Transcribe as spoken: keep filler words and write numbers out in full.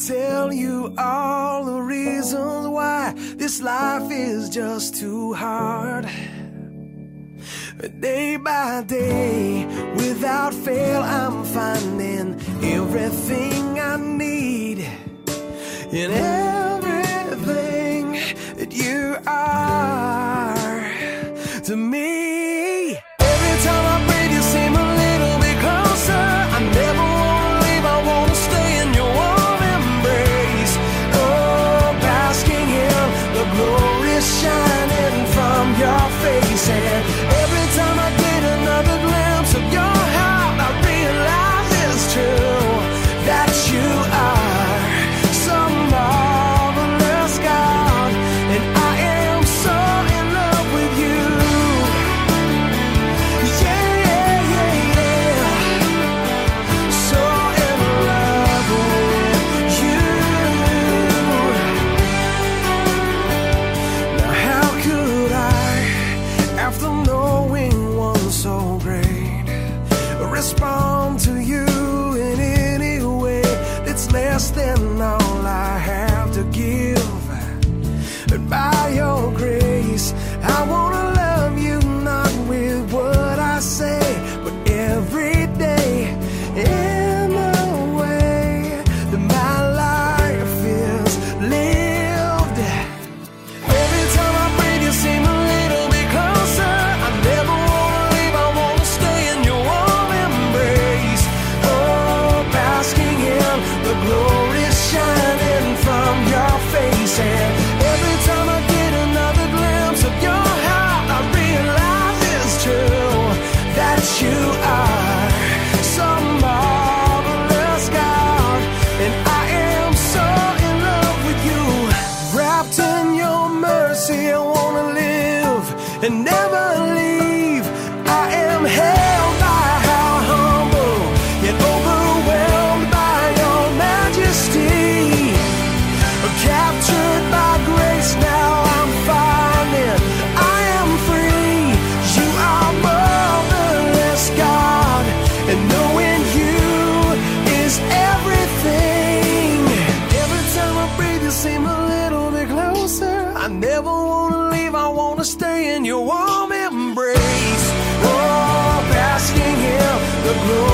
tell you all the reasons why this life is just too hard. Day by day, without fail, I'm finding everything I need in everything that you are to me. Every time I breathe, you seem a little bit closer. I never wanna leave, I wanna stay in your warm embrace. Oh, basking in the glory shining from your face. And every time I get another glimpse of your heart, I realize it's true that you are some marvelous God, and I am so in love with you. Yeah, yeah, yeah, yeah. So in love with you. Now how could I, after knowing one so great, respond to you in any way that's less than all I have to give? But by your grace, I wanna love you not with what I say, but every day in the way that my life is lived. Every time I breathe, you seem a little bit closer. I never wanna leave, I wanna stay in your warm embrace. Oh, basking in the glory shining from your face. And every time I get another glimpse of your heart, I realize it's true that you are some marvelous God, and I am so in love with you. Wrapped in your mercy, I wanna live and never leave. I am held by how humble, yet overwhelmed by your majesty. Captured by grace, now I'm finding I am free. You are marvelous, God, and knowing you is everything. Every time I breathe, you seem a little bit closer. I never wanna leave, I wanna stay in your warm embrace. Oh, basking in the glory